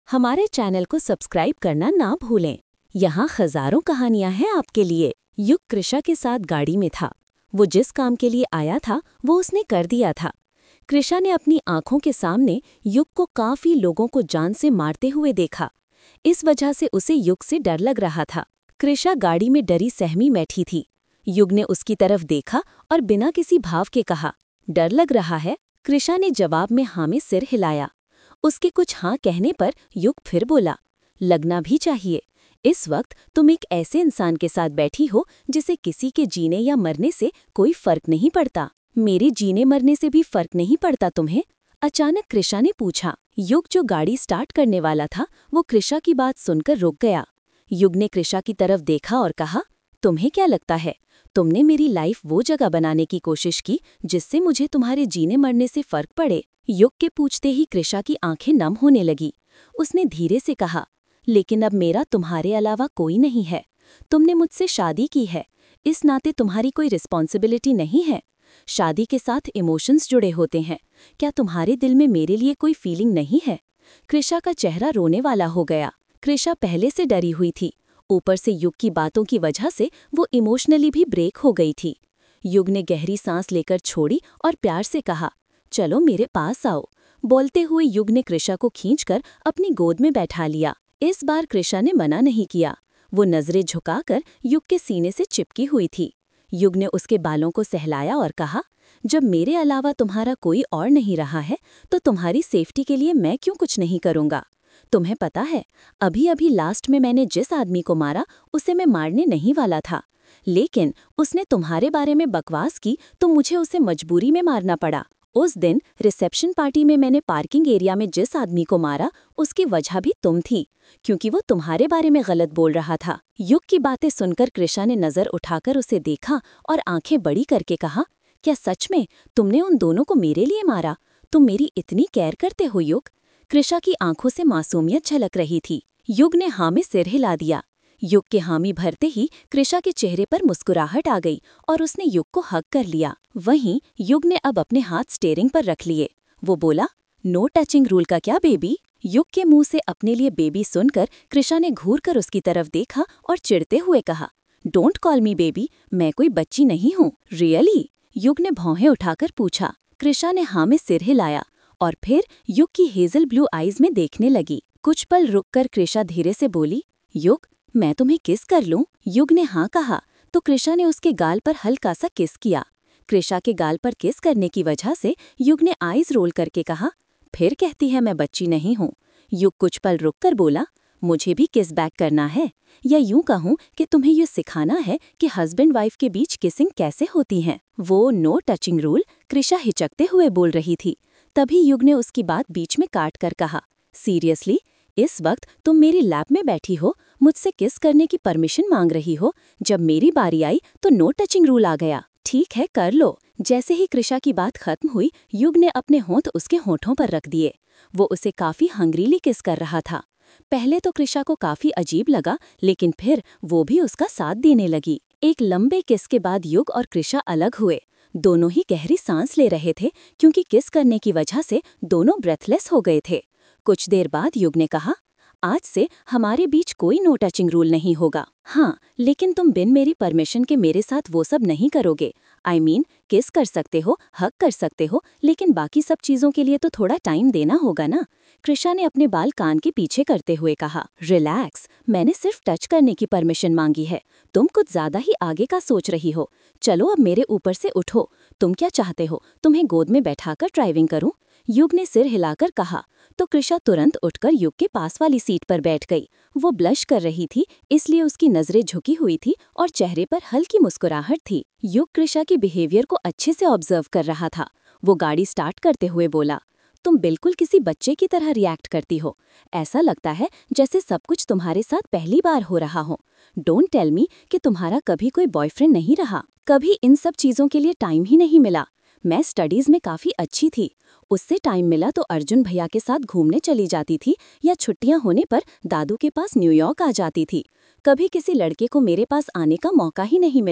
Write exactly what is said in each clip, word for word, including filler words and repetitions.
हमारे चैनल को सब्सक्राइब करना ना भूलें। यहाँ हजारों कहानियां हैं आपके लिए। युग कृषा के साथ गाड़ी में था। वो जिस काम के लिए आया था वो उसने कर दिया था। कृषा ने अपनी आंखों के सामने युग को काफी लोगों को जान से मारते हुए देखा। इस वजह से उसे युग से डर लग रहा था। कृषा गाड़ी में डरी सहमी बैठी थी। युग ने उसकी तरफ देखा और बिना किसी भाव के कहा, डर लग रहा है? कृषा ने जवाब में हाँ में सिर हिलाया। उसके कुछ हाँ कहने पर युग फिर बोला, लगना भी चाहिए। इस वक्त तुम एक ऐसे इंसान के साथ बैठी हो जिसे किसी के जीने या मरने से कोई फर्क नहीं पड़ता। मेरे जीने मरने से भी फर्क नहीं पड़ता तुम्हें? अचानक कृषा ने पूछा। युग जो गाड़ी स्टार्ट करने वाला था वो कृषा की बात सुनकर रुक गया। युग ने कृषा की तरफ देखा और कहा, तुम्हें क्या लगता है तुमने मेरी लाइफ वो जगह बनाने की कोशिश की जिससे मुझे तुम्हारे जीने मरने से फर्क पड़े? युग के पूछते ही कृषा की आंखें नम होने लगी। उसने धीरे से कहा, लेकिन अब मेरा तुम्हारे अलावा कोई नहीं है। तुमने मुझसे शादी की है, इस नाते तुम्हारी कोई रिस्पॉन्सिबिलिटी नहीं है। शादी के साथ इमोशंस जुड़े होते हैं। क्या तुम्हारे दिल में मेरे लिए कोई फीलिंग नहीं है? कृषा का चेहरा रोने वाला हो गया। कृषा पहले से डरी हुई थी, ऊपर से युग की बातों की वजह से वो इमोशनली भी ब्रेक हो गई थी। युग ने गहरी सांस लेकर छोड़ी और प्यार से कहा, चलो मेरे पास आओ। बोलते हुए युग ने कृषा को खींचकर अपनी गोद में बैठा लिया। इस बार कृषा ने मना नहीं किया। वो नजरें झुकाकर युग के सीने से चिपकी हुई थी। युग ने उसके बालों को सहलाया और कहा, जब मेरे अलावा तुम्हारा कोई और नहीं रहा है तो तुम्हारी सेफ्टी के लिए मैं क्यों कुछ नहीं करूँगा? तुम्हें पता है, अभी अभी लास्ट में मैंने जिस आदमी को मारा उसे मैं मारने नहीं वाला था, लेकिन उसने तुम्हारे बारे में बकवास की तो मुझे उसे मजबूरी में मारना पड़ा। उस दिन रिसेप्शन पार्टी में मैंने पार्किंग एरिया में जिस आदमी को मारा उसकी वजह भी तुम थी, क्योंकि वो तुम्हारे बारे में गलत बोल रहा था। युग की बातें सुनकर कृषा ने नजर उठाकर उसे देखा और आंखें बड़ी करके कहा, क्या सच में तुमने उन दोनों को मेरे लिए मारा? तुम मेरी इतनी केयर करते हो युग? कृषा की आंखों से मासूमियत झलक रही थी। युग ने हाँ में सिर हिला दिया। युग के हामी भरते ही कृषा के चेहरे पर मुस्कुराहट आ गई और उसने युग को हग कर लिया। वहीं युग ने अब अपने हाथ स्टीयरिंग पर रख लिए। वो बोला, नो टचिंग रूल का क्या बेबी? युग के मुंह से अपने लिए बेबी सुनकर कृषा ने घूर कर उसकी तरफ देखा और चिढ़ते हुए कहा, डोंट कॉल मी बेबी, मैं कोई बच्ची नहीं हूँ। रियली? युग ने भौहें उठाकर पूछा। कृषा ने हाँ में सिर हिलाया और फिर युग की हेजल ब्लू आईज में देखने लगी। कुछ पल रुककर कृषा धीरे से बोली, युग मैं तुम्हें किस कर लूं? युग ने हाँ कहा तो कृषा ने उसके गाल पर हल्का सा किस किया। कृषा के गाल पर किस करने की वजह से युग ने आईज रोल करके कहा, फिर कहती है मैं बच्ची नहीं हूँ? युग कुछ पल रुककर बोला, मुझे भी किस बैक करना है, या यूं कहूँ कि तुम्हें ये सिखाना है कि हस्बैंड वाइफ के बीच किसिंग कैसे होती है। वो नो टचिंग रूल कृषा हिचकते हुए बोल रही थी। तभी युग ने उसकी बात बीच में काट कर कहा, सीरियसली? इस वक्त तुम मेरी लैप में बैठी हो, मुझसे किस करने की परमिशन मांग रही हो? जब मेरी बारी आई तो नो टचिंग रूल आ गया। ठीक है, कर लो। जैसे ही कृषा की बात खत्म हुई, युग ने अपने होंठ उसके होठों पर रख दिए। वो उसे काफी हंग्रीली किस कर रहा था। पहले तो कृषा को काफी अजीब लगा, लेकिन फिर वो भी उसका साथ देने लगी। एक लंबे किस के बाद युग और कृषा अलग हुए। दोनों ही गहरी सांस ले रहे थे, क्योंकि किस करने की वजह से दोनों ब्रेथलेस हो गए थे। कुछ देर बाद युग ने कहा, आज से हमारे बीच कोई नो टचिंग रूल नहीं होगा। हाँ, लेकिन तुम बिन मेरी परमिशन के मेरे साथ वो सब नहीं करोगे। आई मीन किस कर सकते हो, हक कर सकते हो, लेकिन बाकी सब चीजों के लिए तो थोड़ा टाइम देना होगा ना। कृषा ने अपने बाल कान के पीछे करते हुए कहा, रिलैक्स, मैंने सिर्फ टच करने की परमिशन मांगी है। तुम कुछ ज्यादा ही आगे का सोच रही हो। चलो अब मेरे ऊपर से उठो। तुम क्या चाहते हो, तुम्हें गोद में बैठाकर ड्राइविंग करूं? युग ने सिर हिलाकर कहा तो कृषा तुरंत उठकर युग के पास वाली सीट पर बैठ गई। वो ब्लश कर रही थी, इसलिए उसकी नजरें झुकी हुई थी और चेहरे पर हल्की मुस्कुराहट थी। युग कृषा के बिहेवियर को अच्छे से ऑब्जर्व कर रहा था। वो गाड़ी स्टार्ट करते हुए बोला, तुम बिल्कुल किसी बच्चे की तरह रिएक्ट करती हो। ऐसा लगता है जैसे सब कुछ तुम्हारे साथ पहली बार हो रहा हो। डोंट टेल मी कि तुम्हारा कभी कोई बॉयफ्रेंड नहीं रहा, कभी इन सब चीजों के लिए टाइम ही नहीं मिला। मैं स्टडीज में काफी अच्छी थी, उससे टाइम मिला तो अर्जुन भैया के साथ घूमने चली जाती थी या छुट्टियां होने पर दादू के पास न्यूयॉर्क आ जाती थी। कभी किसी लड़के को मेरे पास आने का मौका ही नहीं मिला।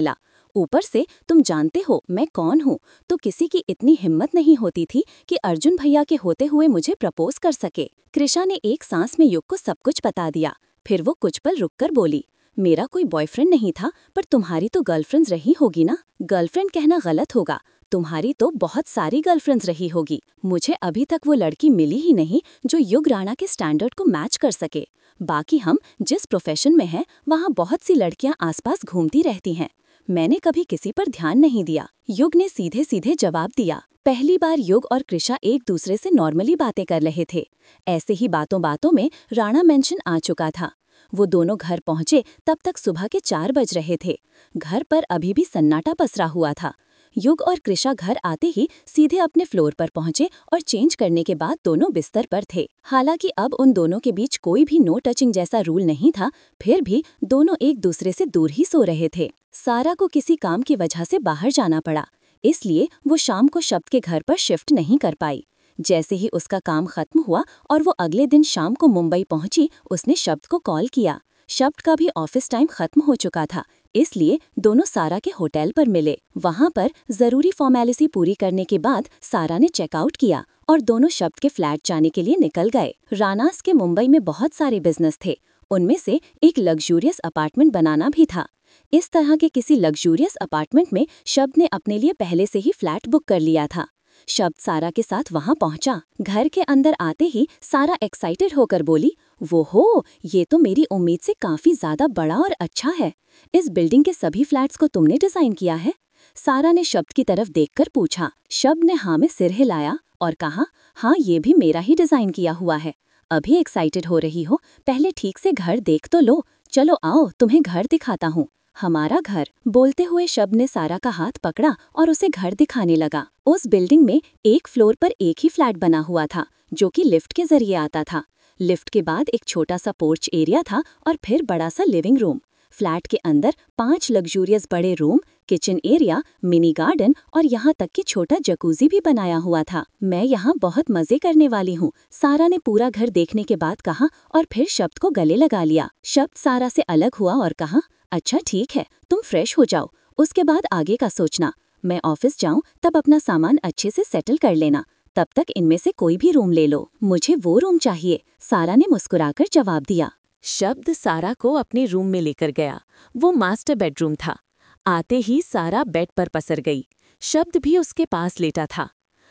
ऊपर से तुम जानते हो मैं कौन हूँ, तो किसी की इतनी हिम्मत नहीं होती थी कि अर्जुन भैया के होते हुए मुझे प्रपोज कर सके। कृषा ने एक सांस में युग को सब कुछ बता दिया। फिर वो कुछ पल रुककर बोली, मेरा कोई बॉयफ्रेंड नहीं था, पर तुम्हारी तो गर्लफ्रेंड्स रही होगी ना। गर्लफ्रेंड कहना गलत होगा, तुम्हारी तो बहुत सारी गर्लफ्रेंड्स रही होगी। मुझे अभी तक वो लड़की मिली ही नहीं जो युग राणा के स्टैंडर्ड को मैच कर सके। बाकी हम जिस प्रोफेशन में हैं वहाँ बहुत सी लड़कियाँ आसपास घूमती रहती हैं। मैंने कभी किसी पर ध्यान नहीं दिया, युग ने सीधे सीधे जवाब दिया। पहली बार युग और कृषा एक दूसरे से नॉर्मली बातें कर रहे थे। ऐसे ही बातों बातों में राणा मेंशन आ चुका था। वो दोनों घर पहुंचे तब तक सुबह के चार बज रहे थे। घर पर अभी भी सन्नाटा पसरा हुआ था। युग और कृषा घर आते ही सीधे अपने फ्लोर पर पहुंचे और चेंज करने के बाद दोनों बिस्तर पर थे। हालांकि अब उन दोनों के बीच कोई भी नो टचिंग जैसा रूल नहीं था, फिर भी दोनों एक दूसरे से दूर ही सो रहे थे। सारा को किसी काम की वजह से बाहर जाना पड़ा, इसलिए वो शाम को शब्द के घर पर शिफ्ट नहीं कर पाई। जैसे ही उसका काम खत्म हुआ और वो अगले दिन शाम को मुंबई पहुंची, उसने शब्द को कॉल किया। शब्द का भी ऑफिस टाइम खत्म हो चुका था, इसलिए दोनों सारा के होटल पर मिले। वहां पर जरूरी फॉर्मेलिटी पूरी करने के बाद सारा ने चेकआउट किया और दोनों शब्द के फ्लैट जाने के लिए निकल गए। रानास के मुंबई में बहुत सारे बिजनेस थे, उनमें से एक लग्जूरियस अपार्टमेंट बनाना भी था। इस तरह के किसी लग्जूरियस अपार्टमेंट में शब्द ने अपने लिए पहले से ही फ्लैट बुक कर लिया था। शब्द सारा के साथ वहां पहुंचा। घर के अंदर आते ही सारा एक्साइटेड होकर बोली, वो हो, ये तो मेरी उम्मीद से काफी ज्यादा बड़ा और अच्छा है। इस बिल्डिंग के सभी फ्लैट्स को तुमने डिजाइन किया है? सारा ने शब्द की तरफ देखकर पूछा। शब्द ने हाँ में सिर हिलाया और कहा, हाँ, ये भी मेरा ही डिजाइन किया हुआ है। अभी एक्साइटेड हो रही हो, पहले ठीक से घर देख तो लो। चलो आओ, तुम्हें घर दिखाता हूँ, हमारा घर। बोलते हुए शब्द ने सारा का हाथ पकड़ा और उसे घर दिखाने लगा। उस बिल्डिंग में एक फ्लोर पर एक ही फ्लैट बना हुआ था, जो कि लिफ्ट के जरिए आता था। लिफ्ट के बाद एक छोटा सा पोर्च एरिया था और फिर बड़ा सा लिविंग रूम। फ्लैट के अंदर पांच लग्जूरियस बड़े room, kitchen area, mini garden और यहाँ तक कि छोटा जकूजी भी बनाया हुआ था। मैं यहाँ बहुत मजे करने वाली हूँ, सारा ने पूरा घर देखने के बाद कहा और फिर शब्द को गले लगा लिया। शब्द सारा से अलग हुआ और कहा, अच्छा ठीक है, तुम फ्रेश हो जाओ, उसके बाद आगे का सोचना। मैं ऑफिस जाऊं तब अपना सामान अच्छे से सेटल कर लेना, तब तक इनमें से कोई भी रूम ले लो। मुझे वो रूम चाहिए, सारा ने मुस्कुराकर जवाब दिया। शब्द सारा को अपने रूम में लेकर गया। वो मास्टर बेडरूम था। आते ही सारा बेड पर पसर गई। शब्द भी उसके पास लेटा था।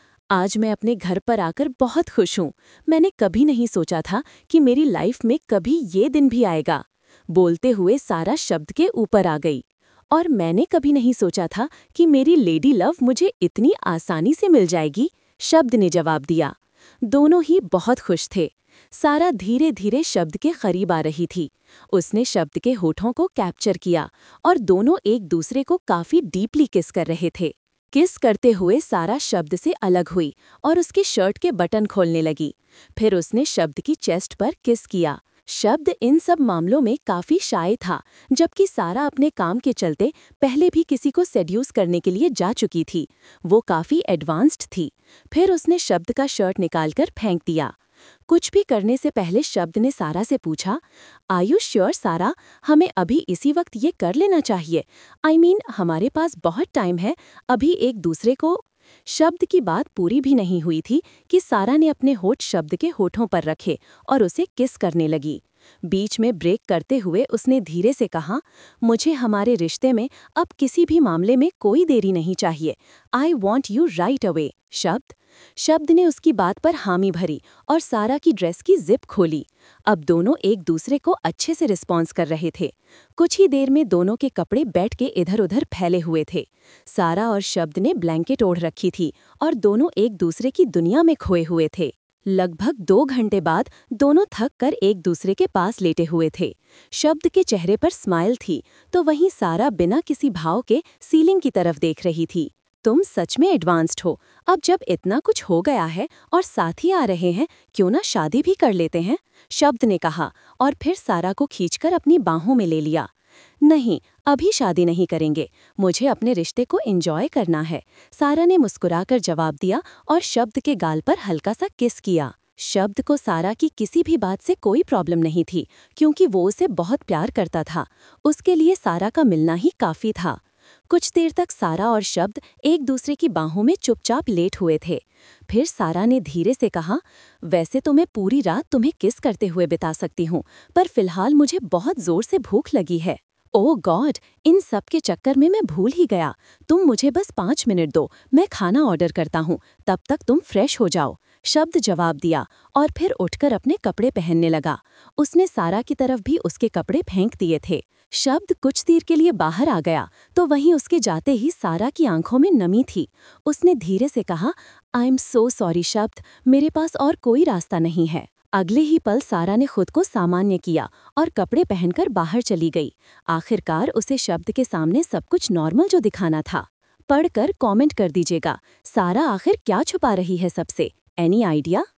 आज मैं अपने घर पर आकर बहुत खुश हूँ। मैंने कभी नहीं सोचा था कि मेरी लाइफ में कभी ये दिन भी आएगा। बोलते हुए सारा शब्द के ऊपर आ गई। और मैंने कभी नहीं सोचा था कि मेरी लेडी लव मुझे इतनी आसानी से मिल जाएगी, शब्द ने जवाब दिया। दोनों ही बहुत खुश थे। सारा धीरे धीरे शब्द के करीब आ रही थी। उसने शब्द के होठों को कैप्चर किया और दोनों एक दूसरे को काफी डीपली किस कर रहे थे। किस करते हुए सारा शब्द से अलग हुई और उसके शर्ट के बटन खोलने लगी। फिर उसने शब्द की चेस्ट पर किस किया। शब्द इन सब मामलों में काफी शाय था, जबकि सारा अपने काम के चलते पहले भी किसी को सेड्यूस करने के लिए जा चुकी थी। वो काफी एडवांस्ड थी। फिर उसने शब्द का शर्ट निकालकर फेंक दिया। कुछ भी करने से पहले शब्द ने सारा से पूछा, आर यू श्योर सारा, हमें अभी इसी वक्त ये कर लेना चाहिए? आई I मीन mean, हमारे पास बहुत टाइम है अभी एक दूसरे को। शब्द की बात पूरी भी नहीं हुई थी कि सारा ने अपने होठ शब्द के होठों पर रखे और उसे किस करने लगी। बीच में ब्रेक करते हुए उसने धीरे से कहा, मुझे हमारे रिश्ते में अब किसी भी मामले में कोई देरी नहीं चाहिए। I want you right away. शब्द शब्द ने उसकी बात पर हामी भरी और सारा की ड्रेस की जिप खोली। अब दोनों एक दूसरे को अच्छे से रिस्पॉन्स कर रहे थे। कुछ ही देर में दोनों के कपड़े बेड के इधर उधर फैले हुए थे। सारा और शब्द ने ब्लैंकेट ओढ़ रखी थी और दोनों एक दूसरे की दुनिया में खोए हुए थे। लगभग दो घंटे बाद दोनों थक कर एक दूसरे के पास लेटे हुए थे। शब्द के चेहरे पर स्माइल थी, तो वहीं सारा बिना किसी भाव के सीलिंग की तरफ देख रही थी। तुम सच में एडवांस्ड हो। अब जब इतना कुछ हो गया है और साथी आ रहे हैं, क्यों ना शादी भी कर लेते हैं, शब्द ने कहा और फिर सारा को खींचकर अपनी बाहों में ले लिया। नहीं, अभी शादी नहीं करेंगे, मुझे अपने रिश्ते को एंजॉय करना है, सारा ने मुस्कुराकर जवाब दिया और शब्द के गाल पर हल्का सा किस किया। शब्द को सारा की किसी भी बात से कोई प्रॉब्लम नहीं थी, क्योंकि वो उसे बहुत प्यार करता था। उसके लिए सारा का मिलना ही काफी था। कुछ देर तक सारा और शब्द एक दूसरे की बाहों में चुपचाप लेट हुए थे। फिर सारा ने धीरे से कहा, वैसे तो मैं पूरी रात तुम्हें किस करते हुए बिता सकती हूँ, पर फिलहाल मुझे बहुत जोर से भूख लगी है। ओह गॉड, इन सब के चक्कर में मैं भूल ही गया। तुम मुझे बस पाँच मिनट दो, मैं खाना ऑर्डर करता हूँ, तब तक तुम फ्रेश हो जाओ। शब्द जवाब दिया और फिर उठकर अपने कपड़े पहनने लगा। उसने सारा की तरफ भी उसके कपड़े फेंक दिए थे। शब्द कुछ देर के लिए बाहर आ गया तो वहीं उसके जाते ही सारा की आंखों में नमी थी। उसने धीरे से कहा, आई एम सो सॉरी शब्द, मेरे पास और कोई रास्ता नहीं है। अगले ही पल सारा ने खुद को सामान्य किया और कपड़े पहनकर बाहर चली गई। आखिरकार उसे शब्द के सामने सब कुछ नॉर्मल जो दिखाना था। पढ़कर कमेंट कर दीजिएगा, सारा आखिर क्या छुपा रही है सबसे? Any idea?